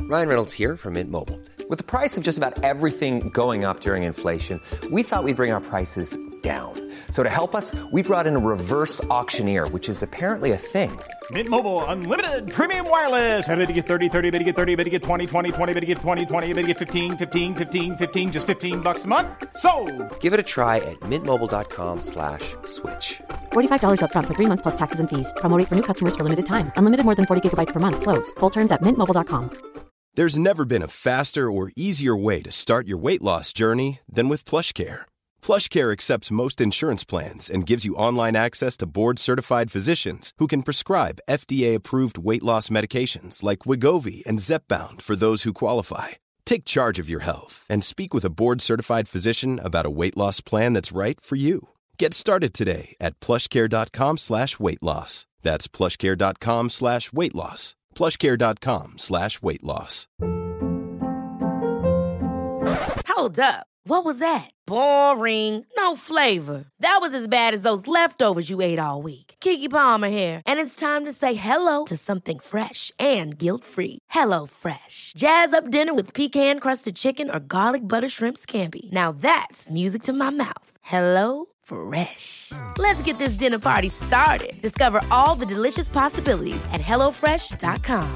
Ryan Reynolds here from Mint Mobile. With the price of just about everything going up during inflation, we thought we'd bring our prices down. So to help us, we brought in a reverse auctioneer, which is apparently a thing. Mint Mobile Unlimited Premium Wireless. How to get 30, 30, bit to get 30, bit to get 20, 20, 20, bit to get 20, 20, bit to get 15, 15, 15, 15, just $15 a month? Sold! Give it a try at mintmobile.com/switch. $45 up front for 3 months plus taxes and fees. Promo rate for new customers for limited time. Unlimited more than 40 gigabytes per month. Slows full terms at mintmobile.com. There's never been a faster or easier way to start your weight loss journey than with PlushCare. PlushCare accepts most insurance plans and gives you online access to board-certified physicians who can prescribe FDA-approved weight loss medications like Wegovy and Zepbound for those who qualify. Take charge of your health and speak with a board-certified physician about a weight loss plan that's right for you. Get started today at plushcare.com/weightloss. That's plushcare.com/weightloss. plushcare.com/weightloss. Hold up. What was that? Boring. No flavor. That was as bad as those leftovers you ate all week. Keke Palmer here, and it's time to say hello to something fresh and guilt-free. Hello Fresh. Jazz up dinner with pecan-crusted chicken or garlic butter shrimp scampi. Now that's music to my mouth. Hello Fresh. Let's get this dinner party started. Discover all the delicious possibilities at hellofresh.com.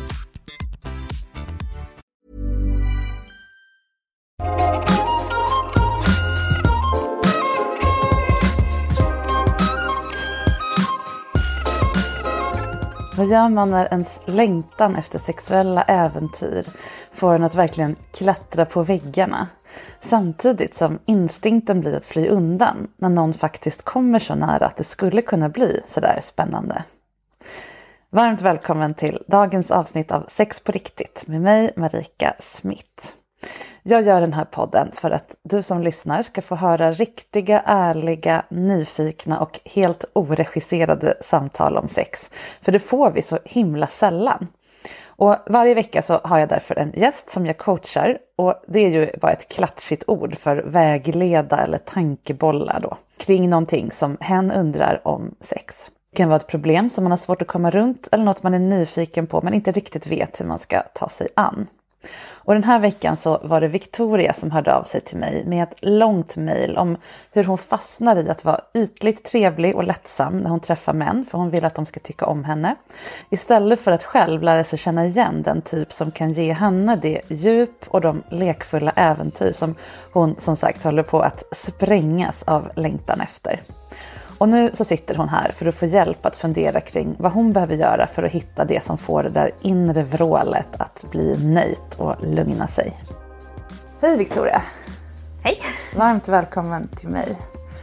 Vad gör man när ens längtan efter sexuella äventyr får en att verkligen klättra på väggarna? Samtidigt som instinkten blir att fly undan när någon faktiskt kommer så nära att det skulle kunna bli sådär spännande. Varmt välkommen till dagens avsnitt av Sex på riktigt med mig, Marika Smith. Jag gör den här podden för att du som lyssnar ska få höra riktiga, ärliga, nyfikna och helt oregisserade samtal om sex. För det får vi så himla sällan. Och varje vecka så har jag därför en gäst som jag coachar. Och det är ju bara ett klatschigt ord för vägleda eller tankebollar då. Kring någonting som hen undrar om sex. Det kan vara ett problem som man har svårt att komma runt eller något man är nyfiken på men inte riktigt vet hur man ska ta sig an. Och den här veckan så var det Victoria som hörde av sig till mig med ett långt mejl om hur hon fastnar i att vara ytligt trevlig och lättsam när hon träffar män, för hon vill att de ska tycka om henne. Istället för att själv lära sig känna igen den typ som kan ge henne det djup och de lekfulla äventyr som hon som sagt håller på att sprängas av längtan efter. Och nu så sitter hon här för att få hjälp att fundera kring vad hon behöver göra för att hitta det som får det där inre vrålet att bli nöjt och lugna sig. Hej Victoria! Hej! Varmt välkommen till mig.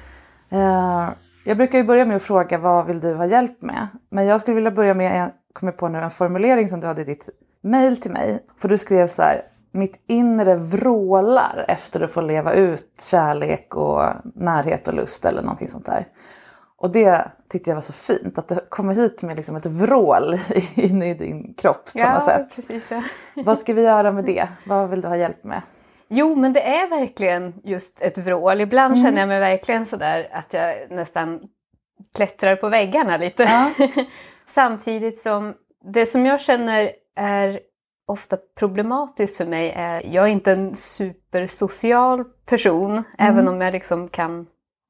Jag brukar ju börja med att fråga vad vill du ha hjälp med? Men jag skulle vilja börja med, jag kommer på nu en formulering som du hade i ditt mejl till mig. För du skrev så här: mitt inre vrålar efter att få leva ut kärlek och närhet och lust eller någonting sånt där. Och det tyckte jag var så fint, att det kommer hit med liksom ett vrål in i din kropp på något sätt. Precis, ja. Vad ska vi göra med det? Vad vill du ha hjälp med? Jo, men det är verkligen just ett vrål. Ibland känner jag mig verkligen sådär att jag nästan klättrar på väggarna lite. Ja. Samtidigt som det som jag känner är ofta problematiskt för mig är, jag är inte en supersocial person, även om jag liksom kan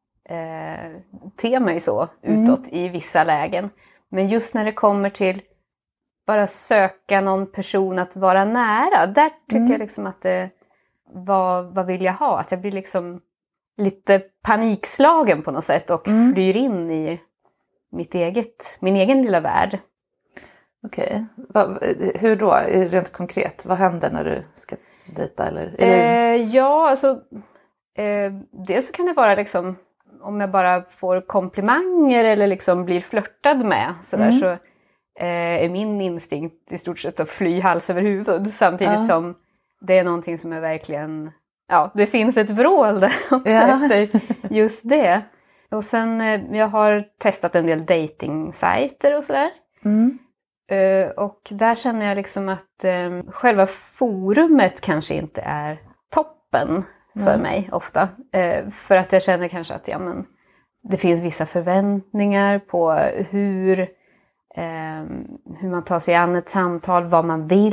te mig så utåt i vissa lägen. Men just när det kommer till bara söka någon person att vara nära, där tycker jag liksom att det, vad vill jag ha? Att jag blir liksom lite panikslagen på något sätt och flyr in i min egen lilla värld. Okej. Hur då? Rent konkret, vad händer när du ska dejta? Eller? Ja, alltså dels så kan det vara liksom om jag bara får komplimanger eller liksom blir flörtad med sådär, så är min instinkt i stort sett att fly hals över huvud. Samtidigt som det är någonting som är verkligen, det finns ett vrål där också efter just det. Och sen jag har testat en del dating-sajter och sådär. Och där känner jag liksom att själva forumet kanske inte är toppen för mig ofta. För att jag känner kanske att det finns vissa förväntningar på hur man tar sig an ett samtal, vad man vill.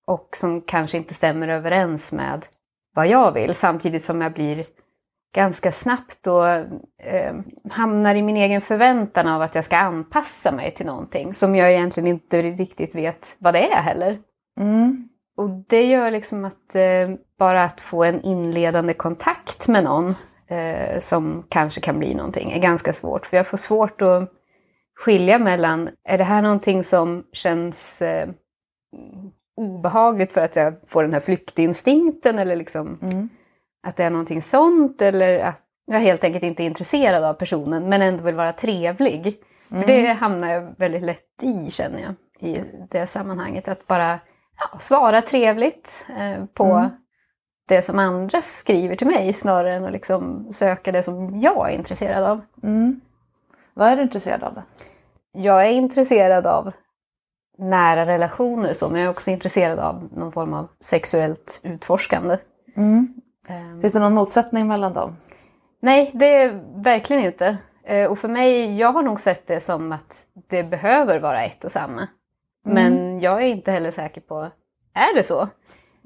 och som kanske inte stämmer överens med vad jag vill. Samtidigt som jag blir ganska snabbt och hamnar i min egen förväntan av att jag ska anpassa mig till någonting som jag egentligen inte riktigt vet vad det är heller. Och det gör liksom att bara att få en inledande kontakt med någon som kanske kan bli någonting är ganska svårt. För jag får svårt att skilja mellan, är det här någonting som känns obehagligt för att jag får den här flyktinstinkten eller liksom att det är någonting sånt, eller att jag helt enkelt inte är intresserad av personen men ändå vill vara trevlig. För det hamnar jag väldigt lätt i, känner jag, i det sammanhanget. Att bara svara trevligt på det som andra skriver till mig snarare än att liksom söka det som jag är intresserad av. Vad är du intresserad av då? Jag är intresserad av nära relationer, men jag är också intresserad av någon form av sexuellt utforskande. Finns det någon motsättning mellan dem? Nej, det är verkligen inte. Och för mig, jag har nog sett det som att det behöver vara ett och samma. Men jag är inte heller säker på, är det så?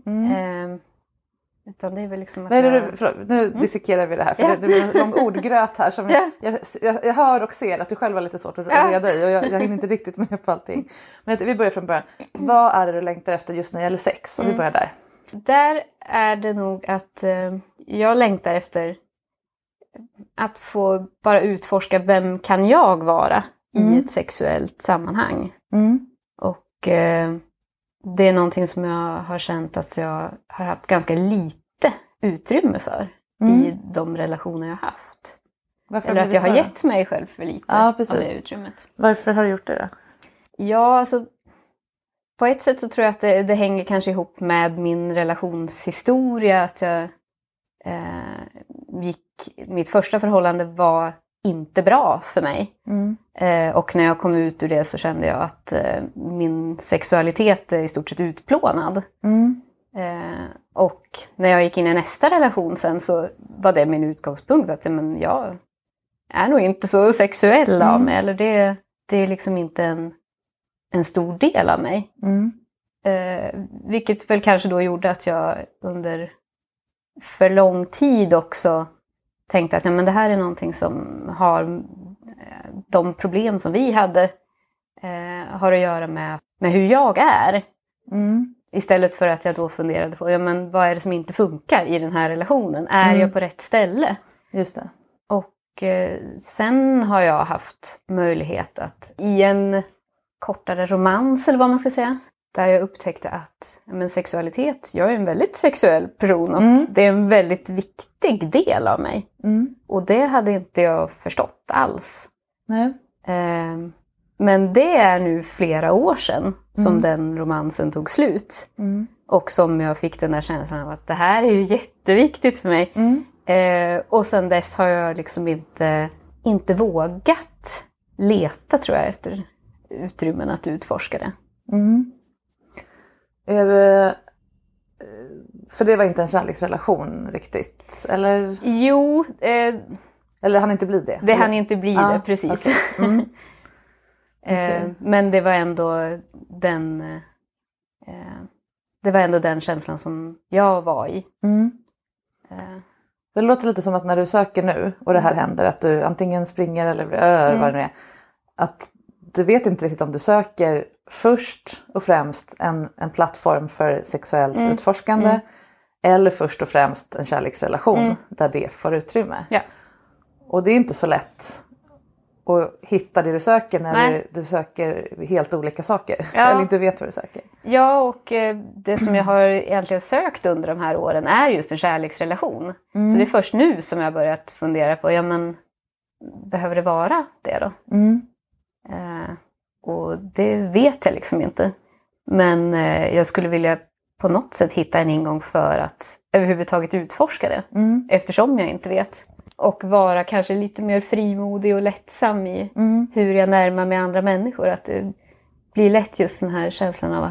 Utan det är väl liksom att nu dissekerar vi det här, för det blir en lång ordgröt här som jag hör och ser att du själv har lite svårt att reda i, och jag hinner inte riktigt med på allting. Men vi börjar från början. Vad är det du längtar efter just när det gäller sex? Och vi börjar där. Där är det nog att jag längtar efter att få bara utforska vem kan jag vara i ett sexuellt sammanhang. Och det är någonting som jag har känt att jag har haft ganska lite utrymme för i de relationer jag har haft. Varför eller att jag har gett mig själv för lite av det utrymmet. Varför har du gjort det då? Ja, alltså på ett sätt så tror jag att det hänger kanske ihop med min relationshistoria. Att jag mitt första förhållande var inte bra för mig. Och när jag kom ut ur det så kände jag att min sexualitet är i stort sett utplånad. Och när jag gick in i nästa relation sen så var det min utgångspunkt. Att jag är nog inte så sexuell av mig. Eller det är liksom inte en stor del av mig. Vilket väl kanske då gjorde att jag under för lång tid också tänkte att men det här är någonting som har de problem som vi hade har att göra med hur jag är. Istället för att jag då funderade på vad är det som inte funkar i den här relationen? Är jag på rätt ställe? Just det. Och sen har jag haft möjlighet att i en kortare romans eller vad man ska säga, där jag upptäckte att sexualitet, jag är en väldigt sexuell person och det är en väldigt viktig del av mig. Och det hade inte jag förstått alls. Nej. Men det är nu flera år sedan som den romansen tog slut. Och som jag fick den där känslan av att det här är ju jätteviktigt för mig. Och sen dess har jag liksom inte vågat leta, tror jag, efter utrymmen att utforska det. Är det, för det var inte en kärleksrelation riktigt, eller? Jo. Eller han inte bli det? Det hann inte bli det, precis. Okay. Okay. Men det var ändå den känslan som jag var i. Det låter lite som att när du söker nu och det här händer, att du antingen springer eller vad det är, att du vet inte riktigt om du söker först och främst en plattform för sexuellt utforskande eller först och främst en kärleksrelation där det får utrymme. Ja. Och det är inte så lätt att hitta det du söker när du söker helt olika saker. Eller inte vet vad du söker. Ja, och det som jag har egentligen sökt under de här åren är just en kärleksrelation. Så det är först nu som jag har börjat fundera på, behöver det vara det då? Och det vet jag liksom inte. Men jag skulle vilja på något sätt hitta en ingång för att överhuvudtaget utforska det. Eftersom jag inte vet. Och vara kanske lite mer frimodig och lättsam i hur jag närmar mig andra människor. Att det blir lätt just den här känslan av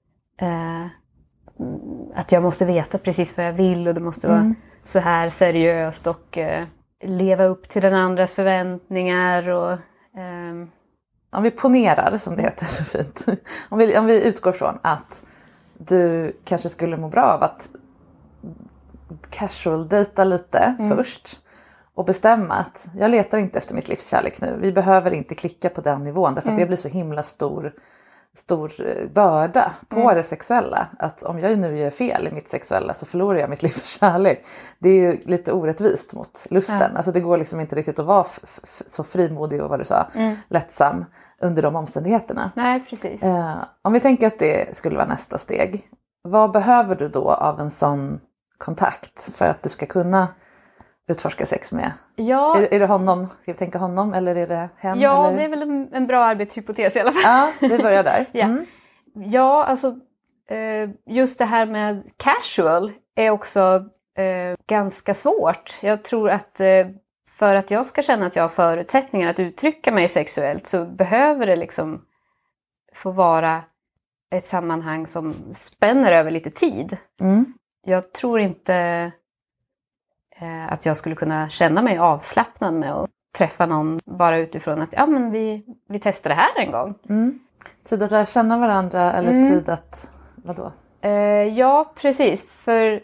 att jag måste veta precis vad jag vill. Och det måste vara så här seriöst och leva upp till den andras förväntningar. Och, om vi ponerar, som det heter så fint. Om vi utgår från att du kanske skulle må bra av att casual-dejta lite först. Och bestämma att jag letar inte efter mitt livskärlek nu. Vi behöver inte klicka på den nivån. Därför att det blir så himla stor börda på det sexuella. Att om jag nu gör fel i mitt sexuella så förlorar jag mitt livskärlek. Det är ju lite orättvist mot lusten. Alltså det går liksom inte riktigt att vara så frimodig och vad du sa. Lättsam under de omständigheterna. Nej, precis. Om vi tänker att det skulle vara nästa steg. Vad behöver du då av en sån kontakt för att du ska kunna utforska sex med? Ja. Är det honom? Ska vi tänka honom eller är det hem? Ja, eller? det är väl en bra arbetshypotes i alla fall. Ja, vi börjar där. Ja, alltså just det här med casual är också ganska svårt. Jag tror att för att jag ska känna att jag har förutsättningar att uttrycka mig sexuellt så behöver det liksom få vara ett sammanhang som spänner över lite tid. Jag tror inte att jag skulle kunna känna mig avslappnad med att träffa någon bara utifrån att men vi testar det här en gång. Tid att lära känna varandra eller tid att, vadå? Ja, precis. För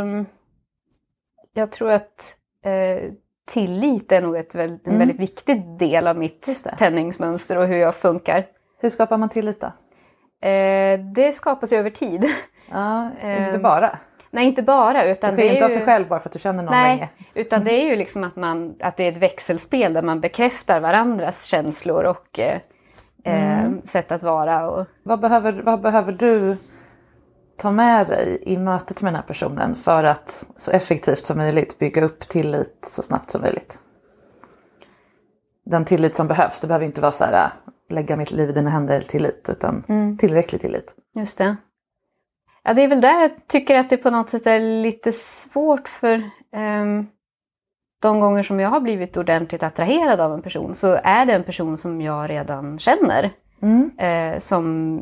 jag tror att tillit är nog en väldigt viktig del av mitt tändningsmönster och hur jag funkar. Hur skapar man tillit då? Det skapas över tid. Ja, inte bara. Nej, inte bara. Utan det är inte av sig själv bara för att du känner någon länge. Utan det är ju liksom att det är ett växelspel där man bekräftar varandras känslor och sätt att vara. Och... Vad behöver du ta med dig i mötet med den här personen för att så effektivt som möjligt bygga upp tillit så snabbt som möjligt? Den tillit som behövs. Det behöver inte vara så här lägga mitt liv i dina händer tillit utan tillräcklig tillit. Just det. Ja, det är väl där jag tycker att det på något sätt är lite svårt för de gånger som jag har blivit ordentligt attraherad av en person så är det en person som jag redan känner. Som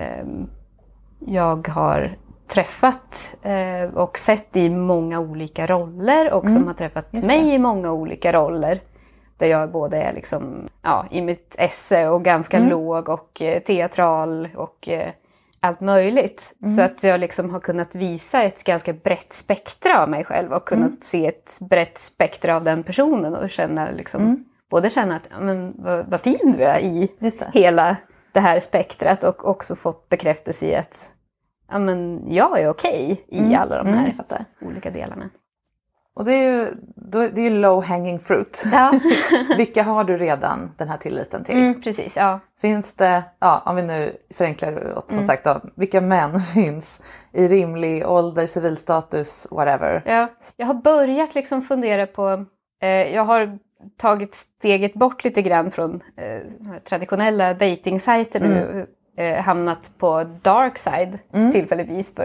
jag har träffat och sett i många olika roller och som har träffat mig i många olika roller. Där jag både är liksom, i mitt esse och ganska låg och teatral och allt möjligt. Så att jag liksom har kunnat visa ett ganska brett spektra av mig själv och kunnat se ett brett spektra av den personen och känna liksom, både känna att vad fin du är i hela det här spektrat och också fått bekräftelse i att jag är okej i alla de här olika delarna. Och det är ju low hanging fruit. Ja. Vilka har du redan den här tilliten till? Precis, ja. Finns det, om vi nu förenklar åt som sagt då, vilka män finns i rimlig ålder, civilstatus, whatever? Ja. Jag har börjat liksom fundera på, jag har tagit steget bort lite grann från traditionella datingsajter nu, hamnat på dark side tillfälligtvis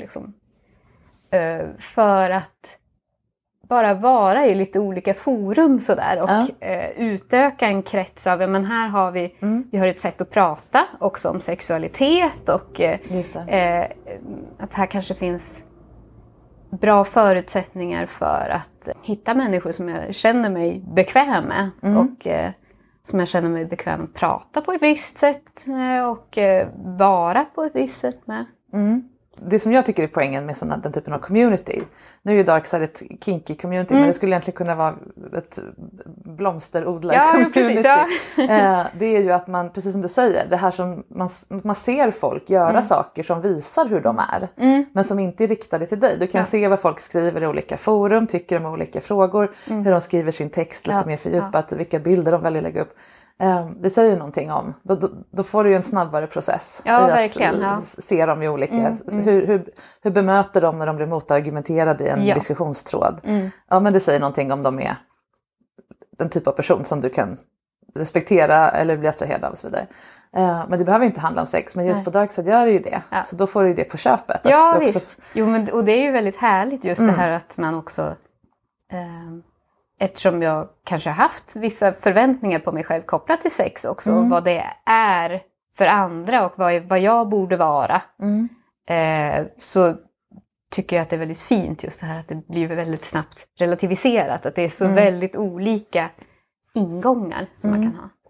för att bara vara i lite olika forum sådär och utöka en krets av, här har vi har ett sätt att prata också om sexualitet och att här kanske finns bra förutsättningar för att hitta människor som jag känner mig bekväm med och som jag känner mig bekväm att prata på ett visst sätt med och vara på ett visst sätt med. Det som jag tycker är poängen med den typen av community. Nu är ju Darkside ett kinky community men det skulle egentligen kunna vara ett blomsterodlar-community. Det är ju att man, precis som du säger, det här som man ser folk göra saker som visar hur de är. Men som inte är riktade till dig. Du kan se vad folk skriver i olika forum, tycker om olika frågor. Hur de skriver sin text lite mer fördjupat, vilka bilder de väljer lägga upp. Det säger någonting om. Då får du ju en snabbare process i att se dem i olika. Hur bemöter de när de blir motargumenterade i en diskussionstråd? Ja, men det säger någonting om de är den typ av person som du kan respektera eller bli attraherad av och så vidare. Men det behöver inte handla om sex. Men just på Darkside gör det ju det. Så då får du ju det på köpet. Ja, visst. Och det är ju väldigt härligt just det här att man också... Eftersom jag kanske har haft vissa förväntningar på mig själv kopplat till sex också. Och vad det är för andra och vad jag borde vara. Så tycker jag att det är väldigt fint just det här att det blir väldigt snabbt relativiserat. Att det är så väldigt olika ingångar som man kan ha.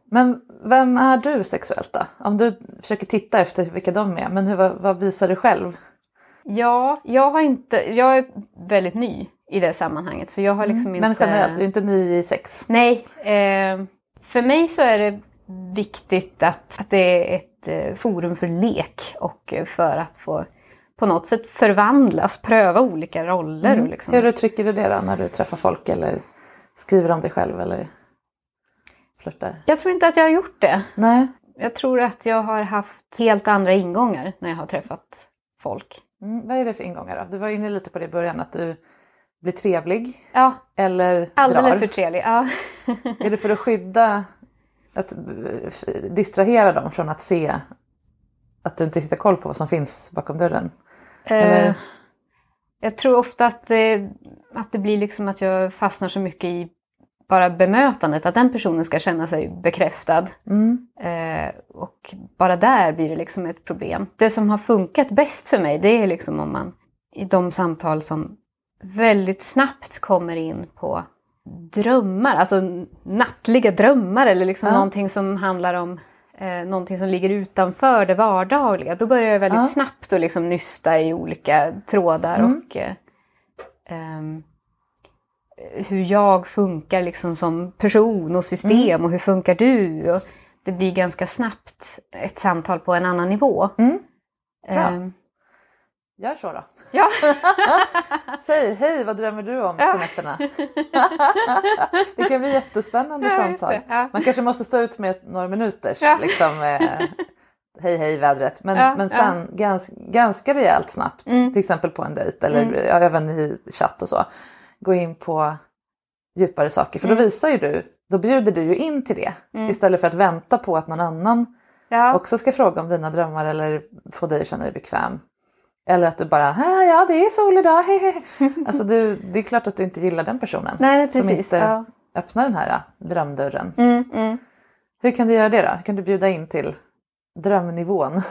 Men vem är du sexuellt då? Om du försöker titta efter vilka de är, men vad visar du själv? Ja, jag är väldigt ny i det sammanhanget. Så jag har liksom inte... Men generellt, du är inte ny i sex? Nej, för mig så är det viktigt att det är ett forum för lek och för att få på något sätt förvandlas, pröva olika roller. Och liksom. Hur uttrycker du det då när du träffar folk eller skriver om dig själv eller flörtar? Jag tror inte att jag har gjort det. Nej. Jag tror att jag har haft helt andra ingångar när jag har träffat folk. Vad är det för ingångar då? Du var inne lite på det i början, att du blir trevlig. Ja, eller alldeles drar. för trevlig. Ja. Är det för att skydda, att distrahera dem från att se att du inte hittar koll på vad som finns bakom dörren? Jag tror ofta att det blir liksom att jag fastnar så mycket i bara bemötandet. Att den personen ska känna sig bekräftad. Och bara där blir det liksom ett problem. Det som har funkat bäst för mig, det är liksom om man i de samtal som väldigt snabbt kommer in på drömmar. Alltså nattliga drömmar eller liksom någonting som handlar om någonting som ligger utanför det vardagliga. Då börjar jag väldigt snabbt att liksom nysta i olika trådar och hur jag funkar liksom som person och system och hur funkar du? Och det blir ganska snabbt ett samtal på en annan nivå. Gör så då. Ja. Säg, hej, vad drömmer du om på nätterna? Det kan bli jättespännande samtal. Man kanske måste stå ut med några minuters liksom, hej vädret. Men sen ganska rejält snabbt, till exempel på en dejt eller även i chatt och så, gå in på djupare saker. För då visar ju då bjuder du ju in till det. Istället för att vänta på att någon annan också ska fråga om dina drömmar eller få dig att känna dig bekväm. Eller att du bara, ja det är sol idag, hehehe. Alltså det är klart att du inte gillar den personen. Nej, precis, som inte öppnar den här drömdörren. Hur kan du göra det då? Hur kan du bjuda in till drömnivån?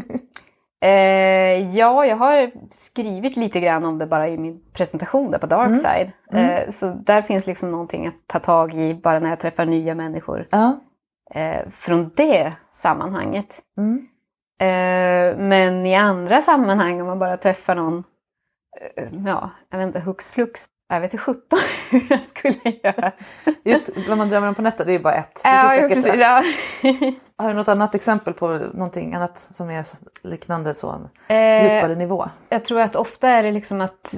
Ja, jag har skrivit lite grann om det bara i min presentation där på Darkside. Så där finns liksom någonting att ta tag i bara när jag träffar nya människor. Från det sammanhanget. Men i andra sammanhang om man bara träffar någon, jag vet inte, hux flux. Jag vet inte 17 hur jag skulle göra. Just vad man drömmer om på nätet, det är bara ett. Precis, Har du något annat exempel på någonting annat som är liknande så djupare nivå? Jag tror att ofta är det liksom att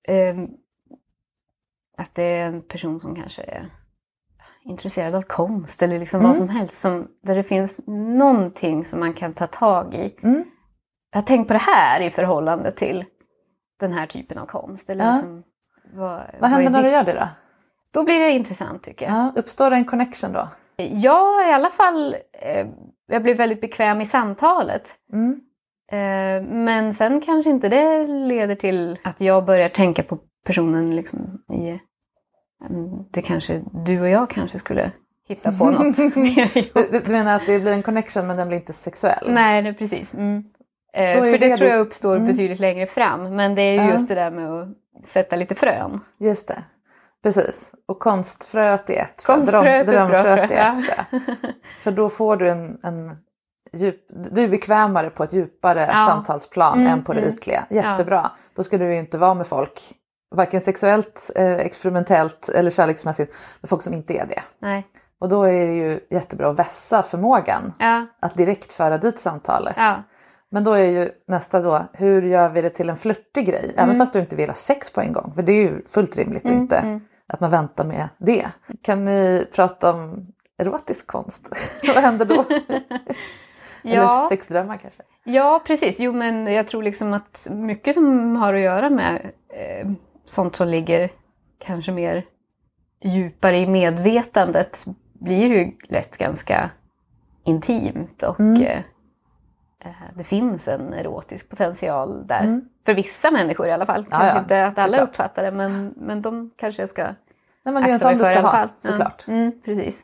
det är en person som kanske är intresserad av konst eller liksom vad som helst. Där det finns någonting som man kan ta tag i. Jag har tänkt på det här i förhållande till den här typen av konst. Eller liksom, vad händer när du gör det då? Då blir det intressant tycker jag. Uppstår det en connection då? Ja, i alla fall. Jag blir väldigt bekväm i samtalet. Men sen kanske inte det leder till att jag börjar tänka på personen liksom det kanske du och jag kanske skulle hitta på något mer ihop. Du menar att det blir en connection men den blir inte sexuell? Nej, det är precis. För det tror jag uppstår betydligt längre fram. Men det är just det där med att sätta lite frön. Just det. Precis. Och konstfröet är ett frö. Drömfröet är ett frö. För då får du en djup... Du är bekvämare på ett djupare samtalsplan än på det ytliga. Jättebra. Då ska du ju inte vara med folk, varken sexuellt, experimentellt eller kärleksmässigt, med folk som inte är det. Nej. Och då är det ju jättebra att vässa förmågan att direkt föra dit samtalet. Men då är ju nästa då, hur gör vi det till en flirtig grej? Även fast du inte vill ha sex på en gång. För det är ju fullt rimligt och inte att man väntar med det. Kan ni prata om erotisk konst? Vad händer då? Eller sexdrömmar kanske? Ja, precis. Jo, men jag tror liksom att mycket som har att göra med sånt som ligger kanske mer djupare i medvetandet blir ju lätt ganska intimt och det finns en erotisk potential där. För vissa människor i alla fall. Kanske inte att alla uppfattar det, men de kanske ska det är en sån du ska ha, såklart. Precis.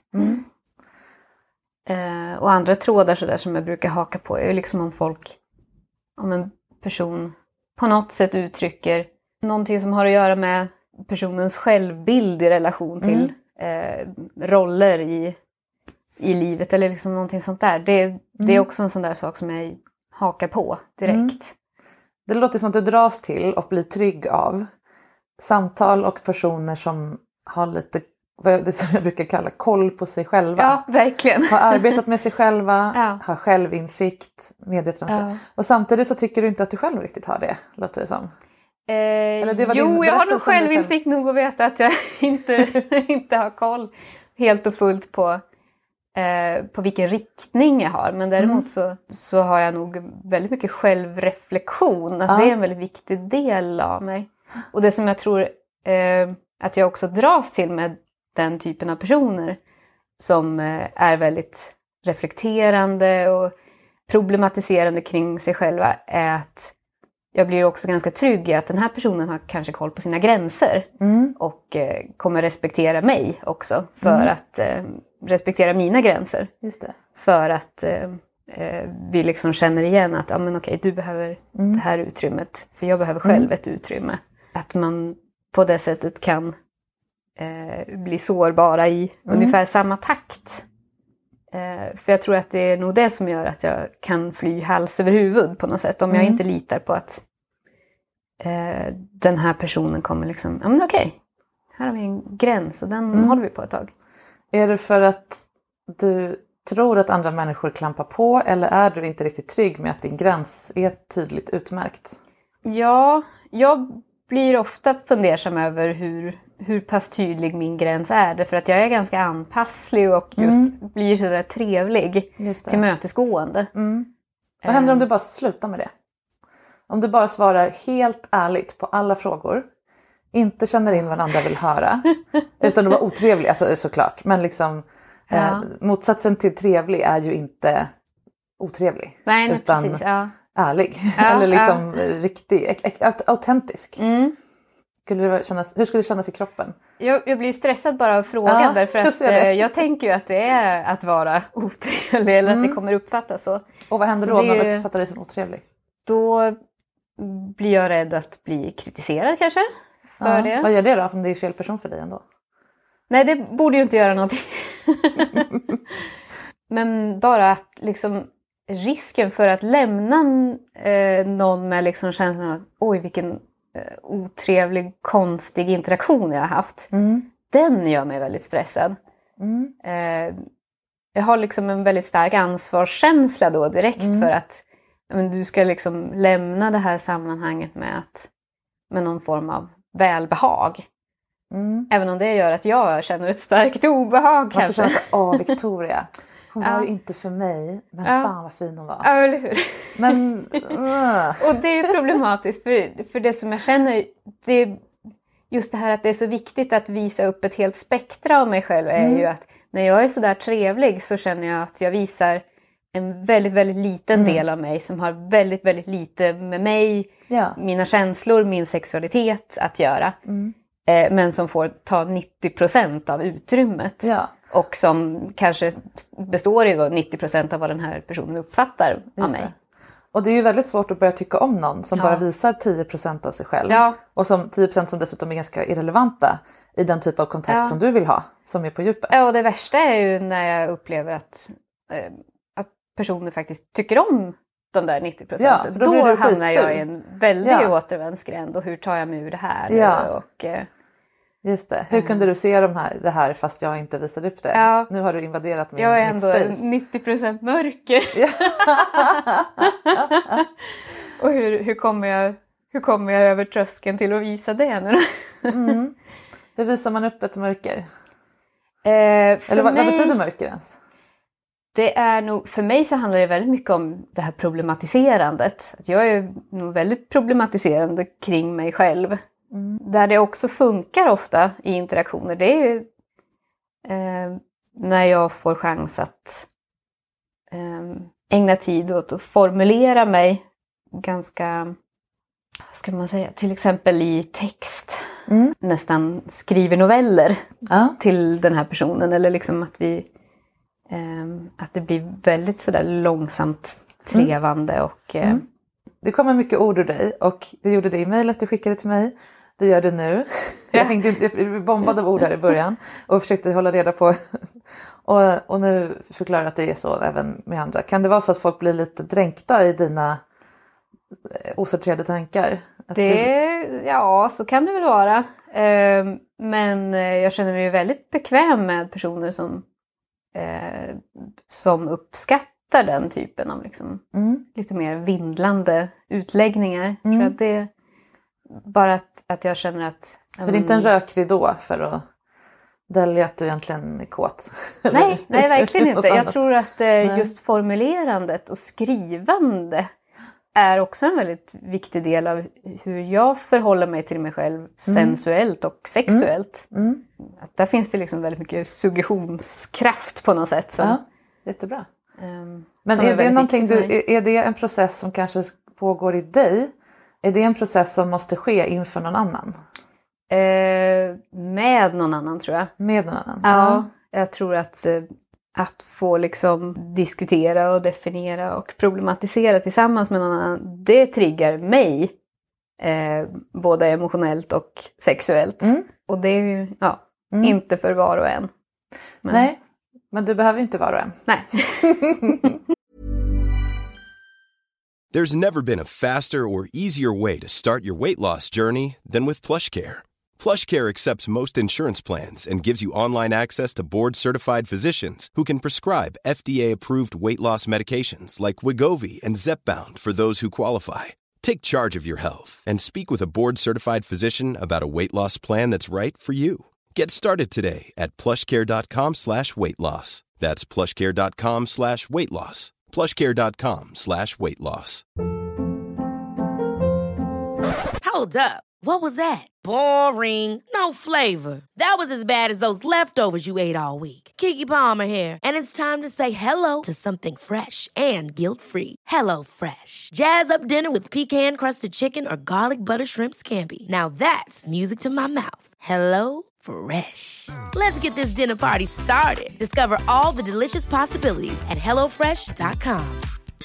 Och andra trådar så där som jag brukar haka på är ju liksom om en person på något sätt uttrycker någonting som har att göra med personens självbild i relation till roller i i livet eller liksom någonting sånt där. Det är också en sån där sak som jag hakar på direkt. Det låter som att du dras till och blir trygg av samtal och personer som har lite, det som jag brukar kalla, koll på sig själva. Ja, verkligen. Har arbetat med sig själva, har självinsikt, medveten om sig. Och samtidigt så tycker du inte att du själv riktigt har det, låter det som. Eller det var jag har nog självinsikt nog att veta att jag inte har koll helt och fullt på vilken riktning jag har. Men däremot så har jag nog väldigt mycket självreflektion. Att det är en väldigt viktig del av mig. Och det som jag tror att jag också dras till med den typen av personer som är väldigt reflekterande och problematiserande kring sig själva är att jag blir också ganska trygg i att den här personen har kanske koll på sina gränser och kommer respektera mig också för att respektera mina gränser. Just det. För att vi liksom känner igen att men okej, du behöver det här utrymmet för jag behöver själv ett utrymme. Att man på det sättet kan bli sårbara i ungefär samma takt. För jag tror att det är nog det som gör att jag kan fly hals över huvud på något sätt. Om jag inte litar på att den här personen kommer liksom, ja men okej, här har vi en gräns och den håller vi på ett tag. Är det för att du tror att andra människor klampar på eller är du inte riktigt trygg med att din gräns är tydligt utmärkt? Ja, jag blir ofta fundersam över hur pass tydlig min gräns är. Därför att jag är ganska anpasslig och just blir sådär trevlig till mötesgående. Vad händer om du bara slutar med det? Om du bara svarar helt ärligt på alla frågor. Inte känner in vad andra vill höra. Utan att vara otrevlig, alltså, såklart. Men liksom motsatsen till trevlig är ju inte otrevlig. Nej, utan precis, ärlig. Eller liksom riktig, autentisk. Hur skulle det kännas i kroppen? Jag blir stressad bara av frågan därför att jag tänker ju att det är att vara otrevlig eller att det kommer uppfattas så. Och vad händer då när man uppfattar dig som otrevlig? Då blir jag rädd att bli kritiserad kanske för det. Vad gör det då om det är fel person för dig ändå? Nej, det borde ju inte göra någonting. Men bara att liksom risken för att lämna någon med liksom känslan av oj vilken otrevlig, konstig interaktion jag har haft. Den gör mig väldigt stressad. Jag har liksom en väldigt stark ansvarskänsla då direkt för att du ska liksom lämna det här sammanhanget med någon form av välbehag. Även om det gör att jag känner ett starkt obehag kanske. Man får känna Victoria. Hon var ju inte för mig, men fan vad fin hon var. Ja, eller hur? Men, och det är problematiskt för det som jag känner, det är just det här att det är så viktigt att visa upp ett helt spektra av mig själv är ju att när jag är sådär trevlig så känner jag att jag visar en väldigt, väldigt liten del av mig som har väldigt, väldigt lite med mig, mina känslor, min sexualitet att göra. Men som får ta 90% av utrymmet. Och som kanske består i 90% av vad den här personen uppfattar av mig. Och det är ju väldigt svårt att börja tycka om någon som bara visar 10% av sig själv. Och som 10% som dessutom är ganska irrelevanta i den typ av kontakt som du vill ha, som är på djupet. Ja, och det värsta är ju när jag upplever att personer faktiskt tycker om de där 90%. Ja, då hamnar jag i en väldigt återvändsgränd. Och hur tar jag mig ur det här? Och, just det. Hur kunde du se det här fast jag inte visade upp det? Nu har du invaderat mitt space. Jag är ändå 90% mörker. Och hur kommer jag över tröskeln till att visa det nu? Hur visar man upp ett mörker? Eller vad betyder mörker ens? Det är nog, för mig så handlar det väldigt mycket om det här problematiserandet. Att jag är nog väldigt problematiserande kring mig själv. Där det också funkar ofta i interaktioner, det är ju när jag får chans att ägna tid åt att formulera mig ganska, ska man säga, till exempel i text. Nästan skriver noveller till den här personen. Eller liksom att att det blir väldigt sådär långsamt trevande. Och, det kommer mycket ord ur dig och det gjorde det i mejlet du skickade till mig. Det gör det nu. Jag blev bombad av ord här i början och försökte hålla reda på Och nu förklarar jag att det är så även med andra. Kan det vara så att folk blir lite dränkta i dina osorterade tankar? Ja, så kan det väl vara. Men jag känner mig väldigt bekväm med personer som uppskattar den typen av liksom, lite mer vindlande utläggningar. För att det bara att jag känner att... Så det är inte en rökridå för att dölja att du egentligen är kåt? Nej, verkligen inte. Jag tror att just formulerandet och skrivande är också en väldigt viktig del av hur jag förhåller mig till mig själv sensuellt och sexuellt. Att där finns det liksom väldigt mycket suggestionskraft på något sätt. Ja, jättebra. Men är det någonting är det en process som kanske pågår i dig? Är det en process som måste ske inför någon annan? Med någon annan tror jag. Med någon annan? Ja, jag tror att få liksom diskutera och definiera och problematisera tillsammans med någon annan, det triggar mig både emotionellt och sexuellt. Och det är ju inte för var och en. Nej, men du behöver inte var och en. Nej. There's never been a faster or easier way to start your weight loss journey than with PlushCare. PlushCare accepts most insurance plans and gives you online access to board-certified physicians who can prescribe FDA-approved weight loss medications like Wegovy and Zepbound for those who qualify. Take charge of your health and speak with a board-certified physician about a weight loss plan that's right for you. Get started today at plushcare.com/weightloss. That's plushcare.com/weightloss. plushcare.com/weightloss. Hold up. What was that? Boring. No flavor. That was as bad as those leftovers you ate all week. Keke Palmer here, and it's time to say hello to something fresh and guilt-free. Hello Fresh. Jazz up dinner with pecan-crusted chicken or garlic butter shrimp scampi. Now that's music to my mouth. Hello Fresh. Let's get this dinner party started. Discover all the delicious possibilities at hellofresh.com.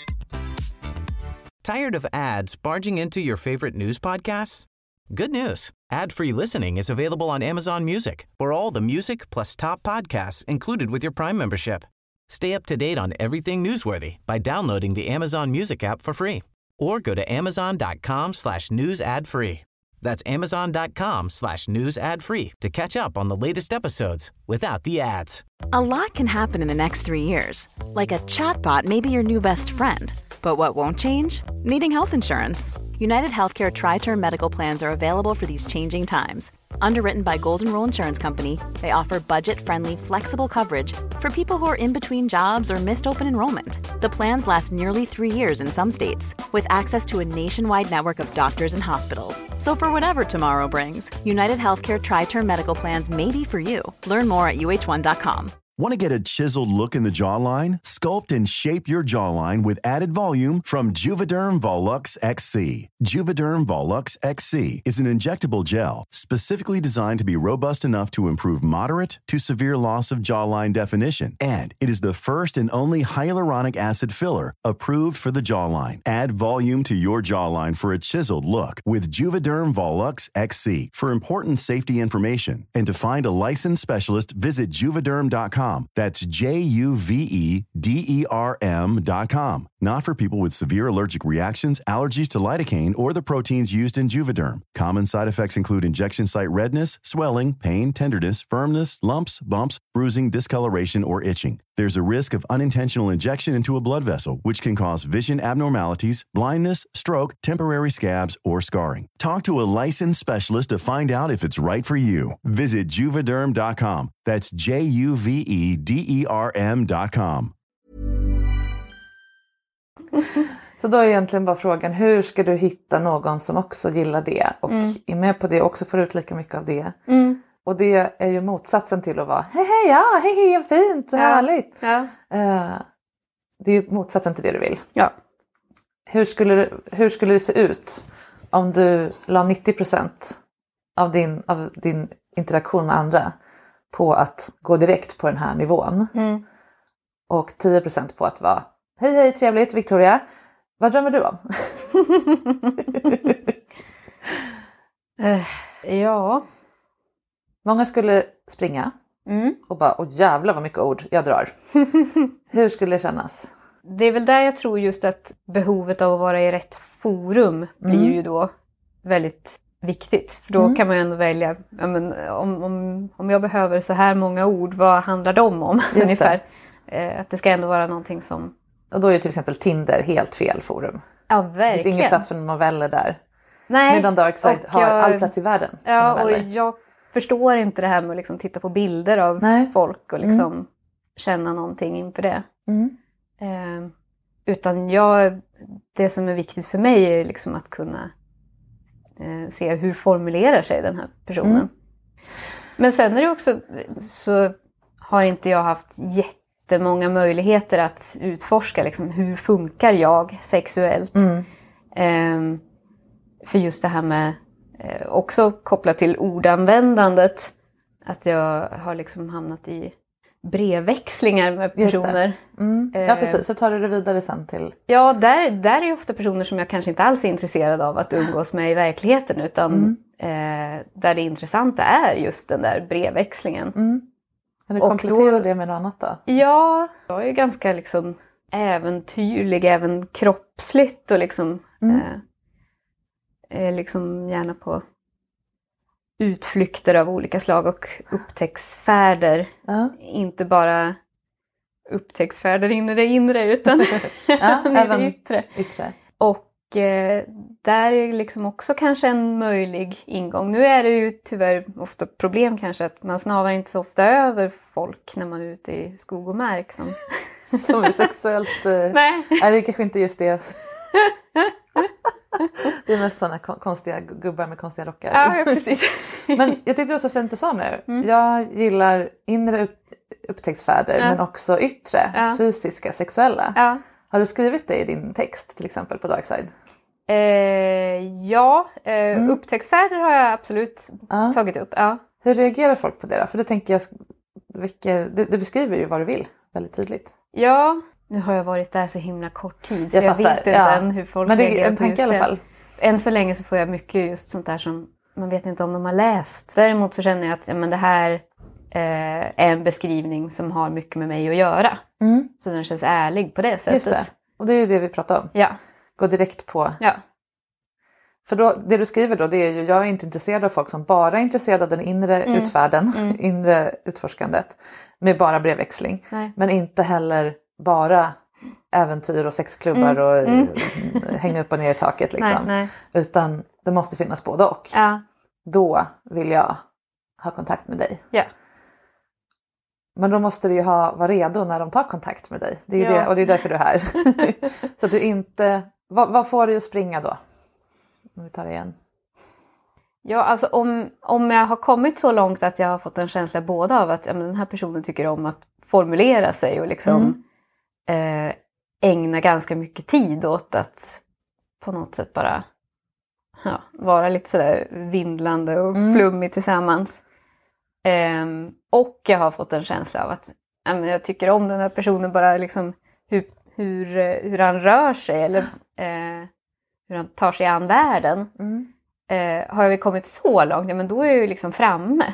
Tired of ads barging into your favorite news podcasts? Good news. Ad-free listening is available on Amazon Music for all the music plus top podcasts included with your Prime membership. Stay up to date on everything newsworthy by downloading the Amazon Music app for free or go to amazon.com/news ad free. That's amazon.com/news ad free to catch up on the latest episodes without the ads. A lot can happen in the next 3 years. Like a chatbot may be your new best friend. But what won't change? Needing health insurance. United Healthcare Tri-Term Medical Plans are available for these changing times. Underwritten by Golden Rule Insurance Company, they offer budget-friendly, flexible coverage for people who are in between jobs or missed open enrollment. The plans last nearly 3 years in some states, with access to a nationwide network of doctors and hospitals. So for whatever tomorrow brings, United Healthcare Tri-Term Medical Plans may be for you. Learn more at uh1.com. Want to get a chiseled look in the jawline? Sculpt and shape your jawline with added volume from Juvederm Volux XC. Juvederm Volux XC is an injectable gel specifically designed to be robust enough to improve moderate to severe loss of jawline definition. And it is the first and only hyaluronic acid filler approved for the jawline. Add volume to your jawline for a chiseled look with Juvederm Volux XC. For important safety information and to find a licensed specialist, visit Juvederm.com. That's JUVEDERM.com. Not for people with severe allergic reactions, allergies to lidocaine, or the proteins used in Juvederm. Common side effects include injection site redness, swelling, pain, tenderness, firmness, lumps, bumps, bruising, discoloration, or itching. There's a risk of unintentional injection into a blood vessel, which can cause vision abnormalities, blindness, stroke, temporary scabs, or scarring. Talk to a licensed specialist to find out if it's right for you. Visit Juvederm.com. That's JUVEDERM.com. Så då är egentligen bara frågan, hur ska du hitta någon som också gillar det och är med på det och också får ut lika mycket av det? Och det är ju motsatsen till att vara hej, fint, härligt. Ja. Det är ju motsatsen till det du vill. Ja. Hur skulle det se ut om du la 90% av din interaktion med andra på att gå direkt på den här nivån? Och 10% på att vara hej, trevligt, Victoria. Vad drömmer du om? Ja. Många skulle springa. och bara, åh jävlar vad mycket ord jag drar. Hur skulle det kännas? Det är väl där jag tror just att behovet av att vara i rätt forum blir ju då väldigt viktigt. För då kan man ju ändå välja, ja, men, om jag behöver så här många ord, vad handlar de om ungefär? Att det ska ändå vara någonting som... Och då är ju till exempel Tinder helt fel forum. Ja, verkligen. Det finns ingen plats för noveller där. Nej. Medan Darkside har all plats i världen. Ja, och jag förstår inte det här med att liksom titta på bilder av folk och liksom känna någonting inför det. Utan det som är viktigt för mig är liksom att kunna se hur formulerar sig den här personen. Men sen är det också så har inte jag haft jättemånga möjligheter att utforska liksom, hur funkar jag sexuellt. För just det här med också kopplat till ordanvändandet, att jag har liksom hamnat i brevväxlingar med personer. Ja, precis. Så tar du det vidare sen till... Ja, där är ju ofta personer som jag kanske inte alls är intresserad av att umgås med i verkligheten. Utan där det intressanta är just den där brevväxlingen. Kan du komplettera det med något annat då? Ja, jag är ju ganska liksom äventyrlig, även kroppsligt. Och liksom, liksom gärna på utflykter av olika slag och upptäcktsfärder. Inte bara upptäcktsfärder in i det inre utan även det yttre. Och där är liksom också kanske en möjlig ingång. Nu är det ju tyvärr ofta problem kanske att man snavar inte så ofta över folk när man är ute i skog och mark. Som är sexuellt... Nej, det är kanske inte just det. Det är mest sådana konstiga gubbar med konstiga rockar. Ja, precis. Men jag tyckte det var så fint du sa nu. Jag gillar inre upptäcktsfärder men också yttre, fysiska, sexuella. Har du skrivit det i din text till exempel på Darkside? Upptäcktsfärder har jag absolut tagit upp. Hur reagerar folk på det då? För det tänker jag, det beskriver ju vad du vill väldigt tydligt. Ja, nu har jag varit där så himla kort tid så jag vet inte än hur folk reagerar på just det. I alla fall. Än så länge så får jag mycket just sånt där som man vet inte om de har läst. Däremot så känner jag att det här är en beskrivning som har mycket med mig att göra. Så den känns ärlig på det sättet. Just det. Och det är ju det vi pratar om. Ja. Gå direkt på. Ja. För då, det du skriver då, det är ju, jag är inte intresserad av folk som bara är intresserade av den inre utfärden, inre utforskandet med bara brevväxling. Nej. Men inte heller bara äventyr och sexklubbar och hänga upp och ner i taket liksom. Nej. Utan det måste finnas både och. Ja. Då vill jag ha kontakt med dig. Ja. Men då måste du ju vara redo när de tar kontakt med dig. Det är ju det, och det är därför du är här. Så att du inte... Vad får du att springa då? Om vi tar det igen. Ja, alltså om jag har kommit så långt att jag har fått en känsla både av att den här personen tycker om att formulera sig och liksom ägna ganska mycket tid åt att på något sätt bara vara lite sådär vindlande och flummig tillsammans. Och jag har fått en känsla av att jag tycker om den här personen bara liksom hur han rör sig eller hur han tar sig an världen. Har jag kommit så långt, men då är jag ju liksom framme.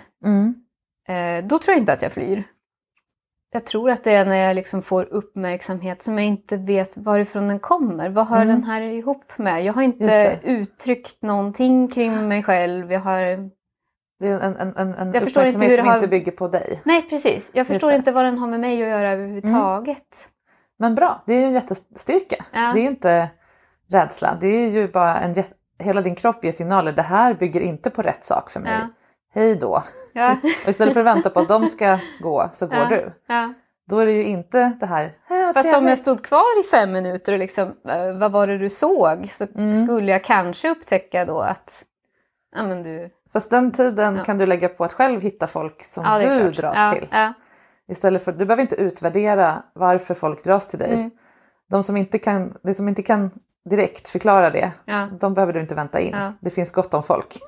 Då tror jag inte att jag flyr. Jag tror att det är när jag liksom får uppmärksamhet som jag inte vet varifrån den kommer. Vad hör den här ihop med? Jag har inte uttryckt någonting kring mig själv. Jag har... Det är en uppmärksamhet som inte bygger på dig. Nej, precis. Jag förstår inte vad den har med mig att göra överhuvudtaget. Men bra, det är ju en jättestyrka. Ja. Det är ju inte rädsla. Det är ju bara hela din kropp ger signaler. Det här bygger inte på rätt sak för mig. Ja. Hej då. Ja. Och istället för att vänta på att de ska gå så går du. Ja. Då är det ju inte det här. Fast om jag stod kvar i 5 minuter och liksom, vad var det du såg? Så skulle jag kanske upptäcka då att du... Fast den tiden kan du lägga på att själv hitta folk som du dras till. Ja. Istället för, du behöver inte utvärdera varför folk dras till dig. De som inte kan direkt förklara det, de behöver du inte vänta in. Ja. Det finns gott om folk.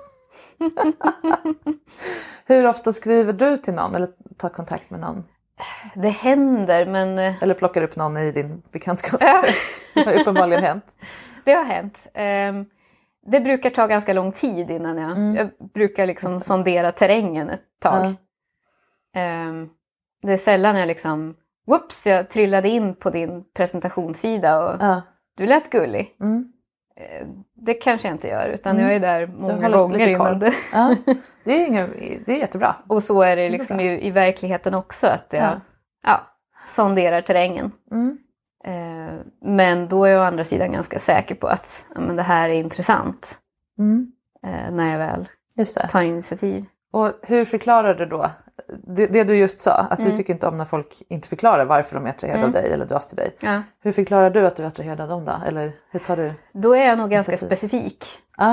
Hur ofta skriver du till någon eller tar kontakt med någon? Det händer, men... Eller plockar upp någon i din bekantskapskrets. Det har uppenbarligen hänt. Det har hänt. Det brukar ta ganska lång tid innan jag brukar liksom sondera terrängen ett tag. Det är sällan jag liksom, whoops, jag trillade in på din presentationssida och du lät gullig. Det kanske jag inte gör, utan jag är där många gånger innan det. Ja. Det är jättebra. Och så är det liksom i verkligheten också, att jag sonderar terrängen. Men då är jag å andra sidan ganska säker på att men det här är intressant. När jag väl tar initiativ. Och hur förklarar du då det du just sa, att du tycker inte om när folk inte förklarar varför de är attraherade av dig eller dras till dig. Ja. Hur förklarar du att du är attraherad av dem då? Eller hur tar du? Då är jag nog ganska specifik.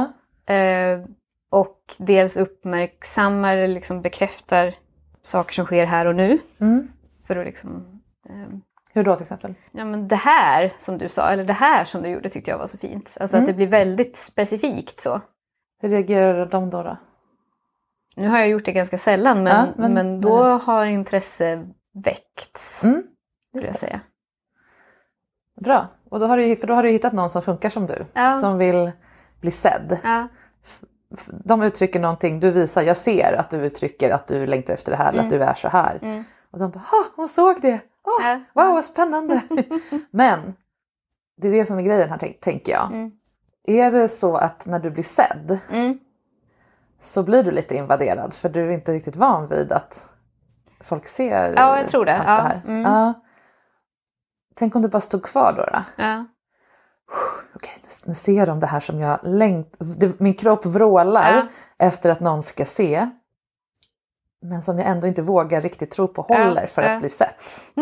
Och dels uppmärksammar eller liksom bekräftar saker som sker här och nu. För att liksom... Hur då till exempel? Ja, men det här som du sa, eller det här som du gjorde tyckte jag var så fint. Alltså att det blir väldigt specifikt så. Hur reagerar de då? Nu har jag gjort det ganska sällan, men då har intresse väckts. Skulle jag säga. Bra. Och då har du hittat någon som funkar som du. Som vill bli sedd. De uttrycker någonting, du visar, jag ser att du uttrycker att du längtar efter det här. Eller att du är så här. Och de bara, hon såg det. Wow, vad spännande. Men det är det som är grejen här, tänker jag. Är det så att när du blir sedd så blir du lite invaderad, för du är inte riktigt van vid att folk ser jag tror det. Allt det här. Tänk om du bara stod kvar då. Okej, nu ser de det här som jag min kropp vrålar efter att någon ska se. Men som jag ändå inte vågar riktigt tro på håller för att bli sett.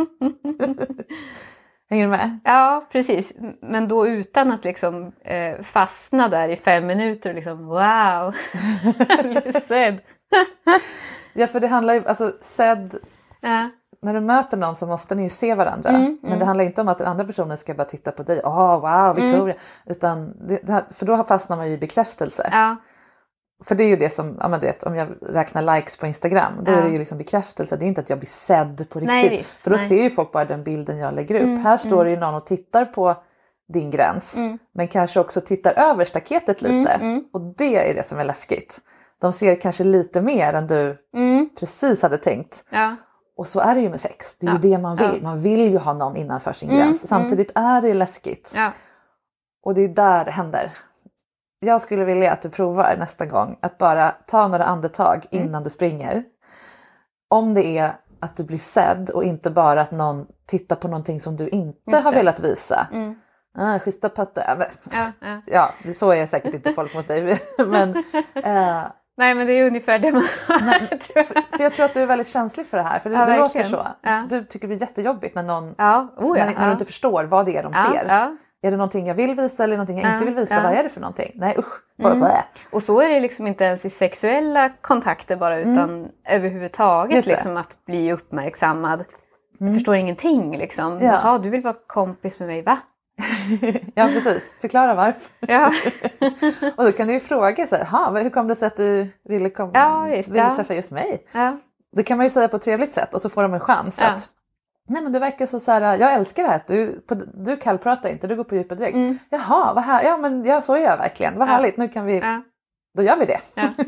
Hänger du med? Ja, precis. Men då utan att liksom fastna där i 5 minuter och liksom wow, bli sedd. Ja, för det handlar ju, alltså sedd, när du möter någon så måste ni ju se varandra. Men det handlar inte om att den andra personen ska bara titta på dig. Wow, Victoria. Utan för då fastnar man ju i bekräftelse. För det är ju det som, du vet, om jag räknar likes på Instagram, då är det ju liksom bekräftelse. Det är inte att jag blir sedd på riktigt. Nej, för då ser ju folk bara den bilden jag lägger upp. Här står det ju någon och tittar på din gräns. Men kanske också tittar över staketet lite. Och det är det som är läskigt. De ser kanske lite mer än du precis hade tänkt. Och så är det ju med sex. Det är ju det man vill. Man vill ju ha någon innanför sin gräns. Samtidigt är det läskigt. Och det är där det händer. Jag skulle vilja att du provar nästa gång att bara ta några andetag innan du springer. Om det är att du blir sedd och inte bara att någon tittar på någonting som du inte har velat visa. Schyssta patte. Ja, så är säkert inte folk mot dig. Men, nej, men det är ungefär det man för jag tror att du är väldigt känslig för det här. För det låter så. Du tycker det blir jättejobbigt när någon när du inte förstår vad det är de ser. Är det någonting jag vill visa eller någonting jag inte vill visa? Vad är det för någonting? Nej, usch. Och så är det liksom inte ens i sexuella kontakter bara, utan överhuvudtaget liksom att bli uppmärksammad. Jag förstår ingenting liksom. Jaha, du vill vara kompis med mig, va? Ja, precis. Förklara varför. Och då kan du ju fråga så här, hur kom det sig att du ville träffa just mig? Det kan man ju säga på ett trevligt sätt, och så får de en chans att nej, men du verkar så här, jag älskar det här att du kallpratar inte, du går på djupet direkt. Jaha, vad här, ja men så är jag verkligen. Vad härligt, nu kan vi, då gör vi det.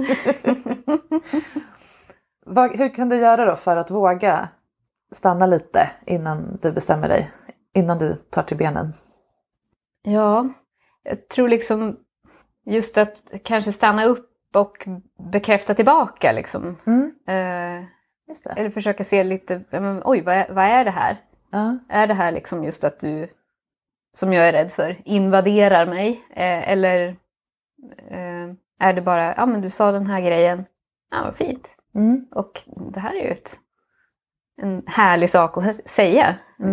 Hur kan du göra då för att våga stanna lite innan du bestämmer dig, innan du tar till benen? Ja, jag tror liksom just att kanske stanna upp och bekräfta tillbaka liksom. Just det. Eller försöka se lite, oj, vad är det här? Är det här liksom just att du, som jag är rädd för, invaderar mig? Eller är det bara, men du sa den här grejen, vad fint. Och det här är ju en härlig sak att säga.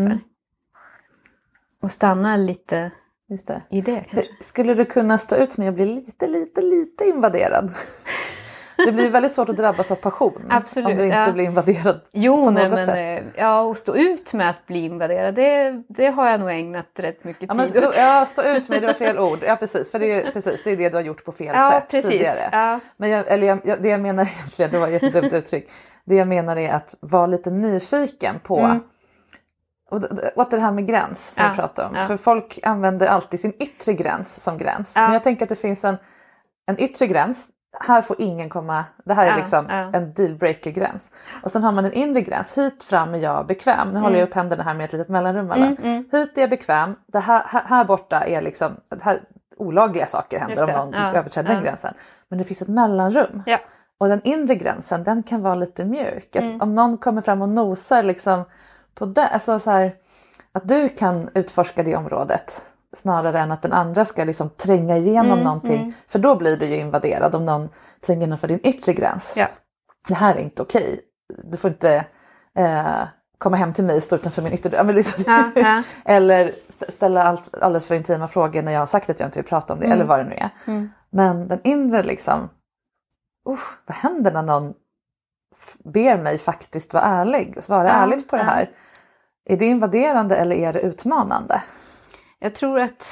Och stanna lite i det kanske. Skulle du kunna stå ut med att bli lite invaderad? Det blir väldigt svårt att drabbas av passion. Absolut, om du inte blir invaderad på något sätt. Och stå ut med att bli invaderad, det har jag nog ägnat rätt mycket tid åt. Stå ut med, det var fel ord. Ja, precis. För det är det du har gjort på fel sätt tidigare. Men det jag menar egentligen, det var ett jättedumt uttryck. Det jag menar är att vara lite nyfiken på och det här med gräns som jag pratar om. För folk använder alltid sin yttre gräns som gräns. Men jag tänker att det finns en yttre gräns här får ingen komma, det här är liksom en dealbreaker-gräns. Och sen har man en inre gräns, hit fram är jag bekväm. Nu håller jag upp händerna här med ett litet mellanrum mellan. Hit är jag bekväm, det här borta är liksom, här olagliga saker händer om någon överträder den gränsen. Men det finns ett mellanrum. Ja. Och den inre gränsen, den kan vara lite mjuk. Att om någon kommer fram och nosar liksom på det, alltså så här, att du kan utforska det området snarare än att den andra ska liksom tränga igenom någonting. För då blir du ju invaderad om någon tränger innanför din yttre gräns. Ja. Det här är inte okej. Du får inte komma hem till mig och stå utanför min yttre dörr. Liksom, eller ställa alldeles för intima frågor när jag har sagt att jag inte vill prata om det. Eller vad det nu är. Men den inre liksom, vad händer när någon ber mig faktiskt vara ärlig och svara ärligt på det här? Är det invaderande eller är det utmanande? Jag tror att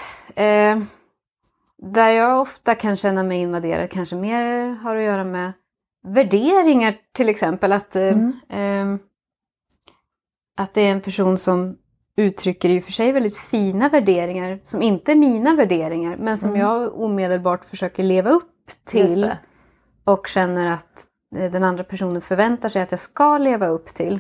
där jag ofta kan känna mig invaderad kanske mer har att göra med värderingar till exempel. Att det är en person som uttrycker i och för sig väldigt fina värderingar som inte är mina värderingar men som jag omedelbart försöker leva upp till och känner att den andra personen förväntar sig att jag ska leva upp till.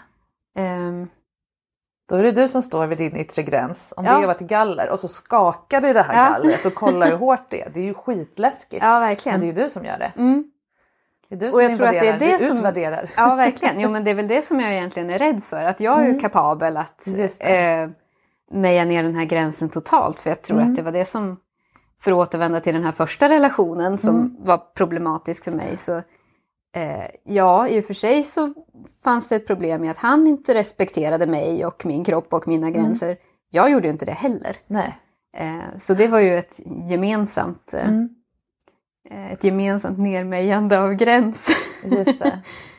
Då är det du som står vid din yttre gräns. Om det har varit galler och så skakar det här gallret och kollar hur hårt det är. Det är ju skitläskigt. Ja, verkligen. Men det är ju du som gör det. Det är du som och jag tror att det är det du som utvärderar. Ja, verkligen. Jo, men det är väl det som jag egentligen är rädd för. Att jag är kapabel att meja ner den här gränsen totalt. För jag tror att det var det som, för att återvända till den här första relationen som var problematisk för mig. Så i och för sig så fanns det ett problem i att han inte respekterade mig och min kropp och mina gränser. Jag gjorde ju inte det heller. Nej. Så det var ju ett gemensamt nermejande av gräns. Just det.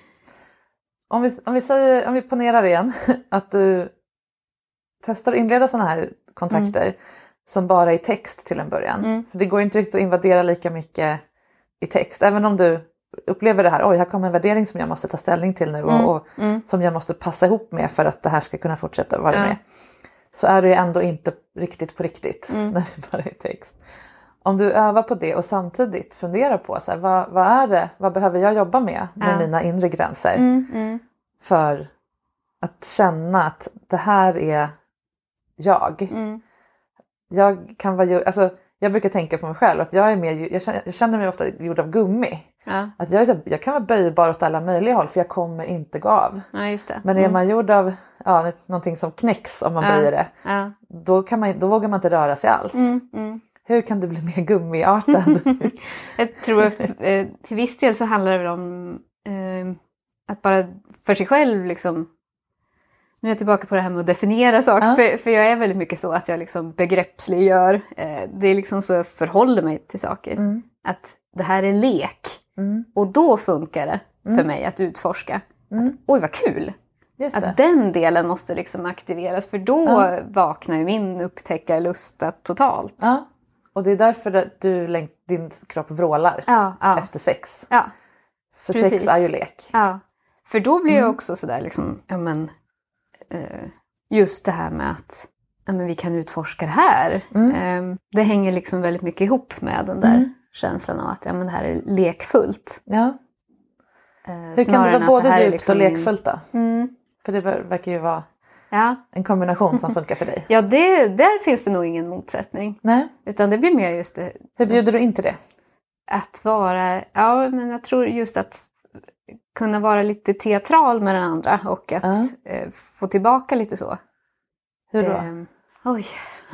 Om vi ponerar igen att du testar att inleda sådana här kontakter som bara är text till en början. För det går inte riktigt att invadera lika mycket i text. Även om du upplever det här, här kommer en värdering som jag måste ta ställning till nu och som jag måste passa ihop med för att det här ska kunna fortsätta vara med. Så är det ju ändå inte riktigt på riktigt när det bara är text. Om du övar på det och samtidigt funderar på så här, vad är det, vad behöver jag jobba med mina inre gränser för att känna att det här är jag. Jag kan vara, alltså jag brukar tänka på mig själv att jag är mer, jag känner mig ofta gjord av gummi. Att jag kan vara böjbar åt alla möjliga håll för jag kommer inte gå av. Ja, just det. Men är man gjord av någonting som knäcks om man böjer det, då vågar man inte röra sig alls. Hur kan du bli mer gummiartad? Jag tror att till viss del så handlar det väl om att bara för sig själv liksom. Nu är jag tillbaka på det här med att definiera saker. För jag är väldigt mycket så att jag liksom begreppsliggör. Det är liksom så jag förhåller mig till saker. Att det här är lek. Och då funkar det för mig att utforska. Att, oj vad kul. Att den delen måste liksom aktiveras. För då vaknar ju min upptäckarlusta totalt. Ja. Och det är därför att din kropp vrålar efter sex. Ja. För precis. Sex är ju lek. Ja. För då blir jag också sådär liksom, just det här med att vi kan utforska det här. Det hänger liksom väldigt mycket ihop med den där känslan av att det här är lekfullt. Ja. Hur kan det vara både djupt liksom och lekfullt då? För det verkar ju vara en kombination som funkar för dig. Ja, där finns det nog ingen motsättning. Nej. Utan det blir mer just det. Hur bjuder du in till det? Att vara, men jag tror just att kunna vara lite teatral med den andra och att få tillbaka lite så. Hur då? Oj.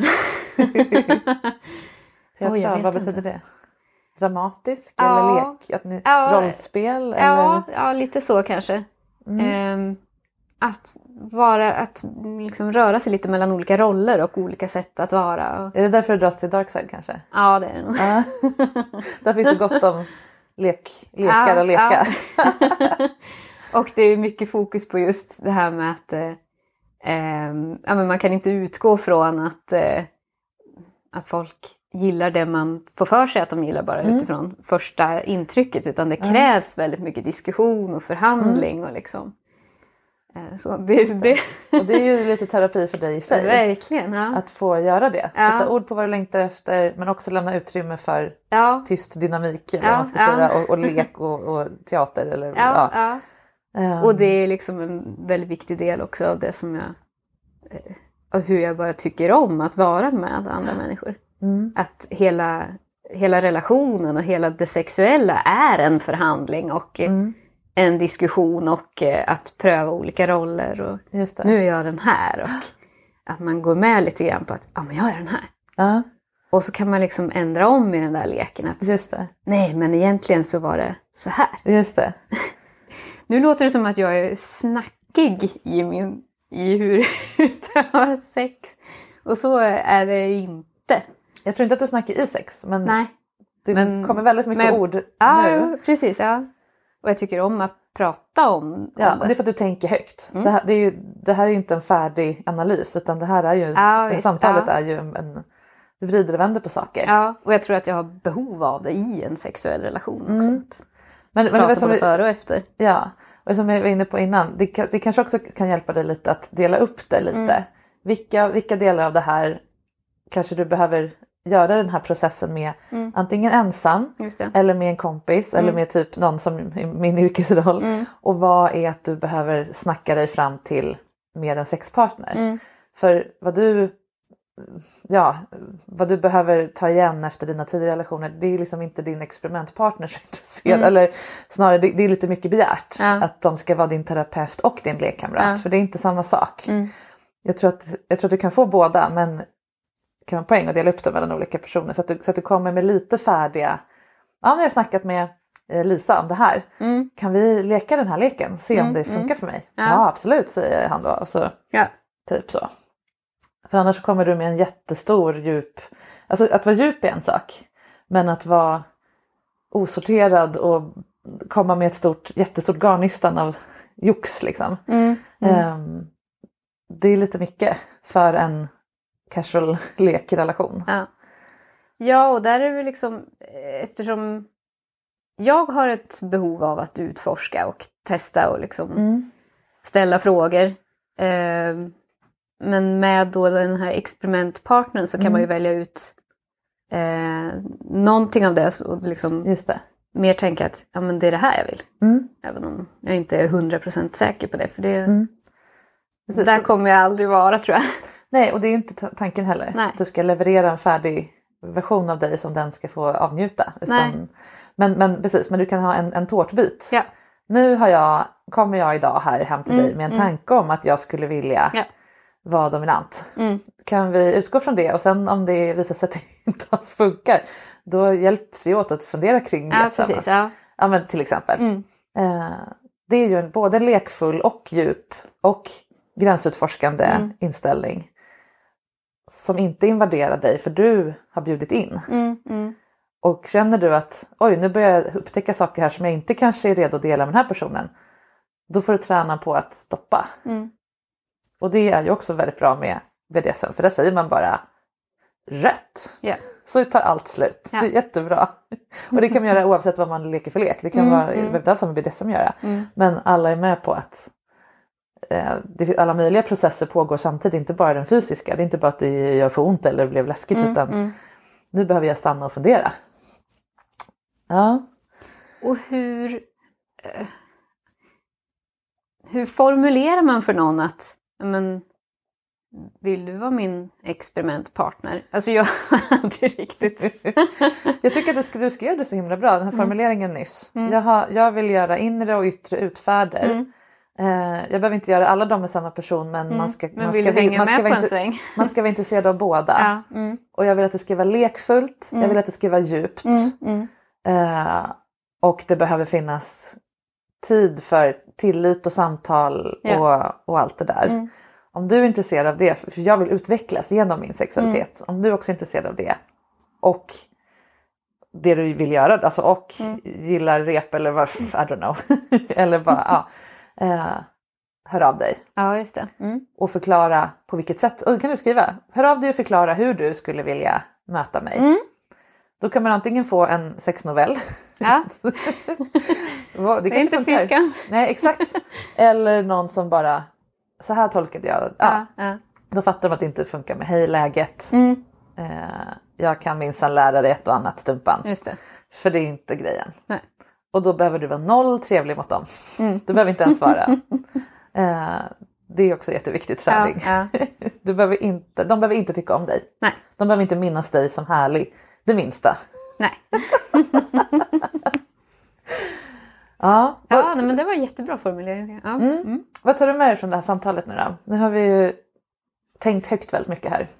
Teatral, vad betyder det? Dramatisk eller lek? Att ni, rollspel? Eller? Ja, lite så kanske. Att liksom röra sig lite mellan olika roller och olika sätt att vara. Är det därför du dras till Darkside kanske? Ja, det är det nog. Där finns det gott om lekar och leka. Och det är mycket fokus på just det här med att man kan inte utgå från att folk gillar det man får för sig att de gillar bara utifrån första intrycket. Utan det krävs väldigt mycket diskussion och förhandling och liksom. Så det. Och det är ju lite terapi för dig i sig. Verkligen, ja. Att få göra det. Ja. Sätta ord på vad du längtar efter. Men också lämna utrymme för tyst dynamik. Eller vad man ska säga, och lek och teater. Eller, ja. Och det är liksom en väldigt viktig del också av det som jag... Av hur jag bara tycker om att vara med andra människor. Att hela relationen och hela det sexuella är en förhandling och en diskussion och att pröva olika roller. Och nu är jag den här. Och att man går med lite grann på att men jag är den här. Och så kan man liksom ändra om i den där leken. Att, nej, men egentligen så var det så här. Just det. Nu låter det som att jag är snackig i hur jag utövar sex. Och så är det inte. Jag tror inte att du snackar i sex. Men nej. Det kommer väldigt mycket ord nu. Ja, precis. Ja. Och jag tycker om att prata om det. Och det är för att du tänker högt. Det här är ju inte en färdig analys. Utan det här är ju... samtalet är ju du vrider och vänder på saker. Ja, och jag tror att jag har behov av det i en sexuell relation också. Men det var som före och efter. Ja, och som jag var inne på innan. Det kanske också kan hjälpa dig lite att dela upp det lite. Vilka delar av det här kanske du behöver göra den här processen med antingen ensam eller med en kompis eller med typ någon som i min yrkesroll. Och vad är att du behöver snacka dig fram till med en sexpartner. För vad du behöver ta igen efter dina tidigare relationer, det är liksom inte din experimentpartner som är intresserad. Eller snarare, det är lite mycket begärt att de ska vara din terapeut och din lekkamrat. För det är inte samma sak. Jag tror att du kan få båda, men kan man poäng att dela upp det mellan olika personer. Så att du kommer med lite färdiga... Ja, nu har jag snackat med Lisa om det här. Kan vi leka den här leken? Se om det funkar för mig. Ja, absolut, säger han då. Och så, typ så. För annars kommer du med en jättestor djup... Alltså att vara djup är en sak. Men att vara osorterad och komma med ett jättestort garnnystan av jox liksom. Det är lite mycket för en casual lekrelation. Ja, och där är det liksom... Eftersom jag har ett behov av att utforska och testa och liksom ställa frågor. Men med då den här experimentpartnern så kan man ju välja ut någonting av det och liksom just det. Mer tänka att men det är det här jag vill. Även om jag inte är 100% säker på det. För det där kommer jag aldrig vara, tror jag. Nej, och det är ju inte tanken heller. Nej. Du ska leverera en färdig version av dig som den ska få avnjuta. Men precis, men du kan ha en tårtbit. Ja. Nu kommer jag idag här hem till dig med en tanke om att jag skulle vilja vara dominant. Kan vi utgå från det? Och sen om det visar sig att det inte alls funkar, då hjälps vi åt att fundera kring det. Ja, precis. Ja, men till exempel. Det är ju både lekfull och djup och gränsutforskande inställning. Som inte invaderar dig för du har bjudit in. Och känner du att nu börjar jag upptäcka saker här som jag inte kanske är redo att dela med den här personen. Då får du träna på att stoppa. Och det är ju också väldigt bra med BDSM. För där säger man bara rött. Så tar allt slut. Det är jättebra. Och det kan man göra oavsett vad man leker för lek. Det kan vara allt som BDSM att göra. Men alla är med på att alla möjliga processer pågår samtidigt. Inte bara den fysiska. Det är inte bara att det gör för ont eller blev läskigt. Utan nu behöver jag stanna och fundera. Ja. Och hur formulerar man för någon att vill du vara min experimentpartner? Alltså jag inte riktigt. Jag tycker att du skrev det så himla bra. Den här formuleringen nyss. Jag vill göra inre och yttre utfärder. Jag behöver inte göra alla dem med samma person. Men man ska vara intresserad av båda. Och jag vill att det ska vara lekfullt. Jag vill att det ska vara djupt. Och det behöver finnas tid för tillit och samtal och allt det där. Om du är intresserad av det, för jag vill utvecklas genom min sexualitet. Om du också är intresserad av det och det du vill göra, alltså, och gillar rep eller vad, I don't know. Eller bara, hör av dig. Ja, just det. Och förklara på vilket sätt, och kan du skriva, hör av dig och förklara hur du skulle vilja möta mig. Då kan man antingen få en sexnovell. Det är inte fyskan. Nej, exakt. Eller någon som bara, så här tolkade jag. Ja. Då fattar de att det inte funkar med hej läget. Jag kan minsann lära dig ett och annat Stumpan. Just det. För det är inte grejen. Nej. Och då behöver du vara noll trevlig mot dem. Du behöver inte ens vara. Det är också jätteviktigt träning. Ja. De behöver inte tycka om dig. Nej. De behöver inte minnas dig som härlig. Det minsta. Nej. Men det var en jättebra formulering. Ja. Vad tar du med dig från det här samtalet nu då? Nu har vi ju tänkt högt väldigt mycket här.